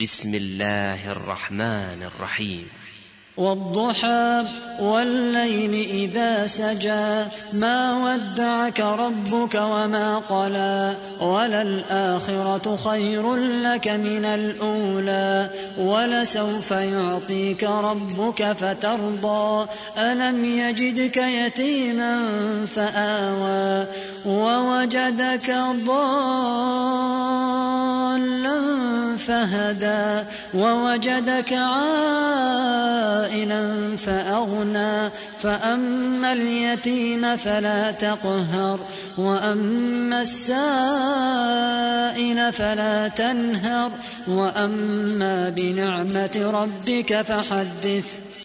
بسم الله الرحمن الرحيم. والضحى والليل إذا سجى ما ودعك ربك وما قلى وللآخرة خير لك من الأولى ولسوف يعطيك ربك فترضى ألم يجدك يتيما فآوى ووجدك ضالا فهدى ووجدك عائلا فأغنى فأما اليتيم فلا تقهر وأما السائل فلا تنهر وأما بنعمة ربك فحدث.